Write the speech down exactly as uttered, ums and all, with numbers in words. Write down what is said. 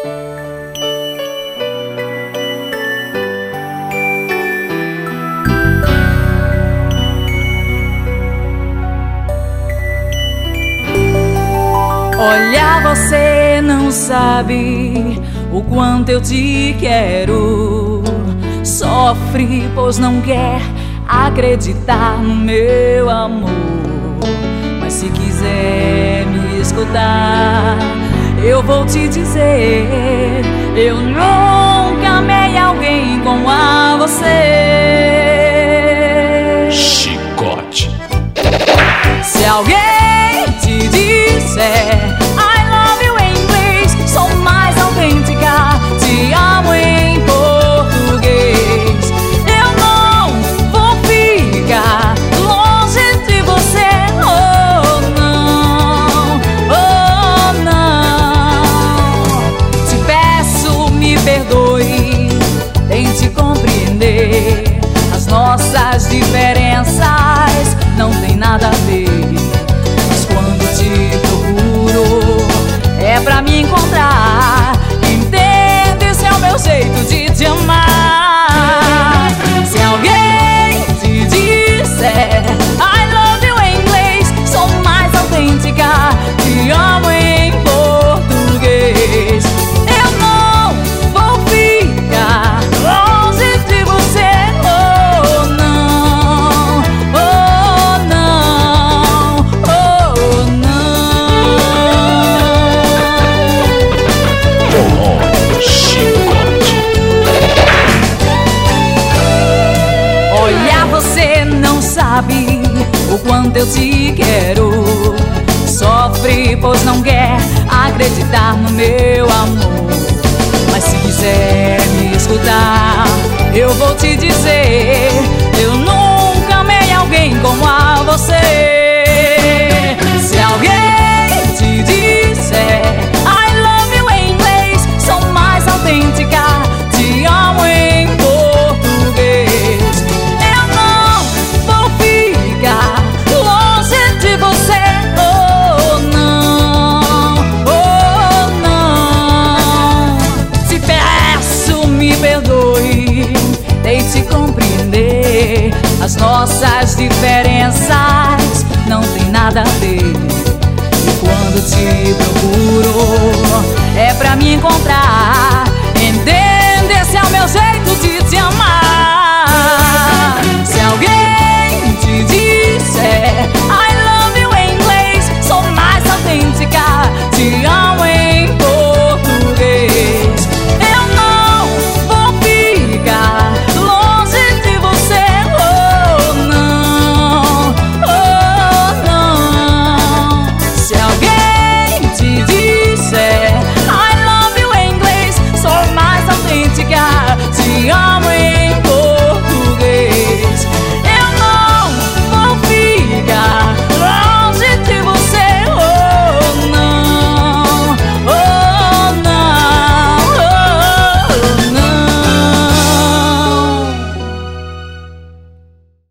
Olha, você não sabe o quanto eu te quero. Sofre, pois não quer acreditar no meu amor. Mas se quiser me escutar, eu vou te dizer: eu nunca amei alguém como a você. Chicote. Se alguém te disser I love you em inglês, sou mais autêntica, te amo em português. Eu não vou ficar longe de você, oh não, oh não. Te peço, me perdoe, tente compreender. As nossas diferenças não tem nada a ver. É pra me encontrar, entende? Esse é o meu jeito de te amar. Se alguém te disser I love you em inglês, sou mais autêntica, te amo em português. Eu não vou ficar longe de você, oh não, oh não, oh não. Olha, você não sabe o quanto eu te quero. Sofre, pois não quer acreditar no meu amor. Mas se quiser me escutar, eu vou te dizer: eu nunca amei alguém como a você. Se alguém te disser I love you em inglês, sou mais autêntica, te amo em português. Eu não vou ficar longe de você, oh não, oh não. Te peço, me perdoe, tente compreender. As nossas diferenças não tem nada a ver. E quando te procuro, é pra me encontrar, entende? Esse é o meu jeito de te amar. Se alguém te disser I love you em inglês, sou mais autêntica, te amo em português. Eu não vou ficar longe de você, oh não, oh não. Se alguém te disser I love you em inglês, sou mais autêntica, te amo em